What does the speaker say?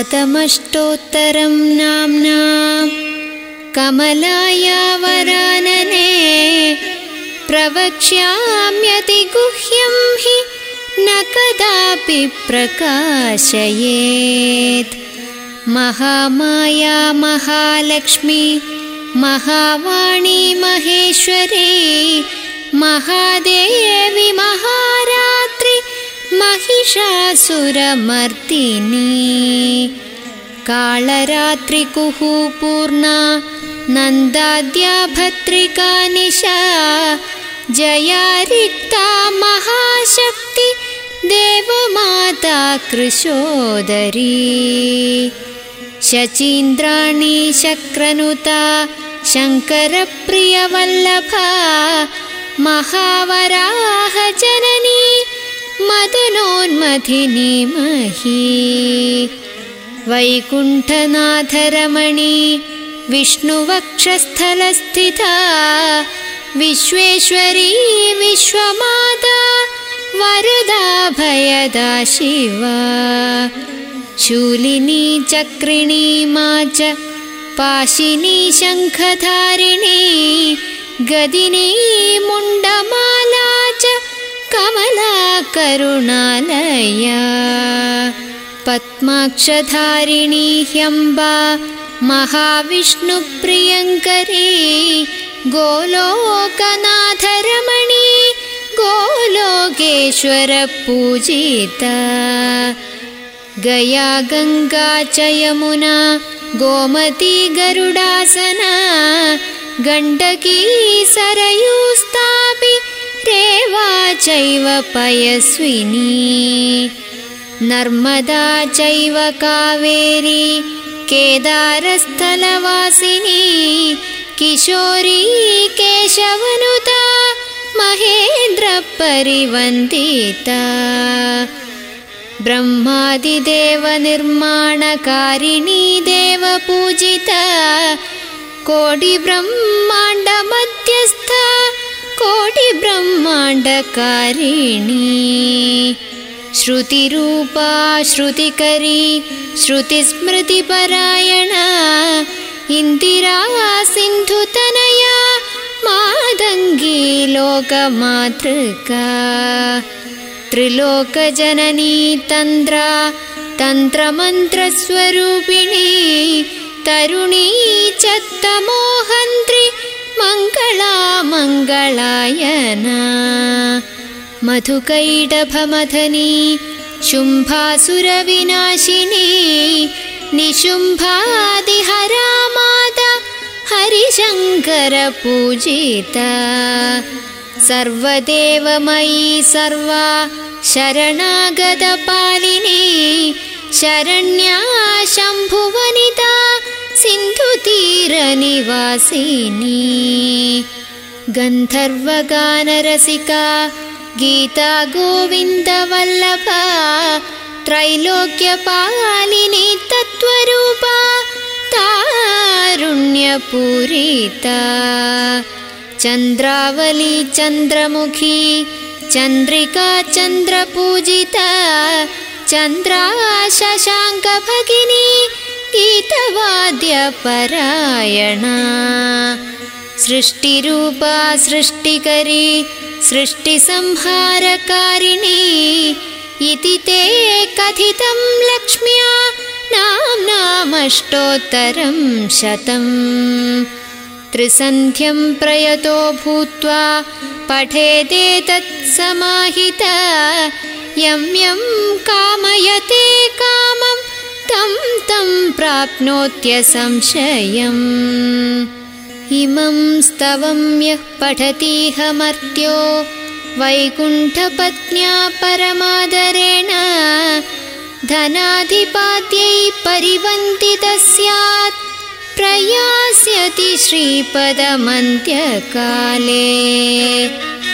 शतमष्टोत्तरं नाम्नां कमलाया वरानने प्रवक्ष्याम्यतिगुह्यं हि न कदापि प्रकाशयेत्। महामाया महालक्ष्मी महावाणी महेश्वरी महादेवी महारात्रि महिषासुरमर्दिनी कालरात्रिकुहूपूर्णा नन्दाद्या भद्रिका निशा जया रिक्ता महाशक्ति देवमाता कृशोदरी शचीन्द्राणी शक्रनुता शङ्करप्रियवल्लभा महावराह जननी मदनोन्मथिनी मही वैकुण्ठनाथरमणी विष्णुवक्षस्थलस्थिता विश्वेश्वरी विश्वमाता वरदा भयदा शिवा शूलिनी चक्रिणी माच पाशिनी शङ्खधारिणी गदिनी मुण्डमाला च कमला करुणालया पद्माक्षधारिणी ह्यम्बा महाविष्णुप्रियङ्करी गोलोकनाथरमणी गोलोकेश्वरपूजिता गया गङ्गा च यमुना गोमती गरुडासना गण्डकी सरयूस्तापि रेवा चैव पयस्विनी नर्मदा चैव कावेरी केदारस्थलवासिनी किशोरी केशवनुता महेन्द्रपरिवन्दिता ब्रह्मादिदेवनिर्माणकारिणी देवपूजिता कोटिब्रह्माण्डमध्यस्था कोटिब्रह्माण्डकारिणी श्रुतिरूपा श्रुतिकरी श्रुतिस्मृतिपरायणा इन्दिरा सिन्धुतनया मादङ्गी लोकमातृका त्रिलोकजननी तन्द्रा तन्त्रमन्त्रस्वरूपिणी तरुणी च तमोहन्त्री मङ्गला मङ्गलायना मधुकैटभमथनी शुम्भासुरविनाशिनी निशुम्भादिहरा माता हरिशङ्करपूजिता सर्वदेवमयी सर्वा शरणागतपालिनी शरण्या शम्भुवनिता सिन्धुतीरनिवासिनी गन्धर्वगानरसिका गीता गोविन्दवल्लभा त्रैलोक्यपालिनी तत्त्वरूपा तारुण्यपूरिता चन्द्रावली चन्द्रमुखी चन्द्रिका चन्द्रपूजिता चन्द्रा शशाङ्कभगिनी गीतवाद्यपरायणा सृष्टिरूपा सृष्टिकरी सृष्टिसंहारकारिणी इति ते कथितं लक्ष्म्या नाम्नामष्टोत्तरं शतम् त्रिसन्ध्यं प्रयतो भूत्वा पठेदेतत् समाहिता यं यं कामयते कामं तं तं प्राप्नोत्यसंशयम् इमं स्तवं यः पठतीह मर्त्यो वैकुण्ठपत्न्या परमादरेण धनाधिपात्यै परिवन्दितः स्यात् प्रयास्यति श्रीपदमन्त्यकाले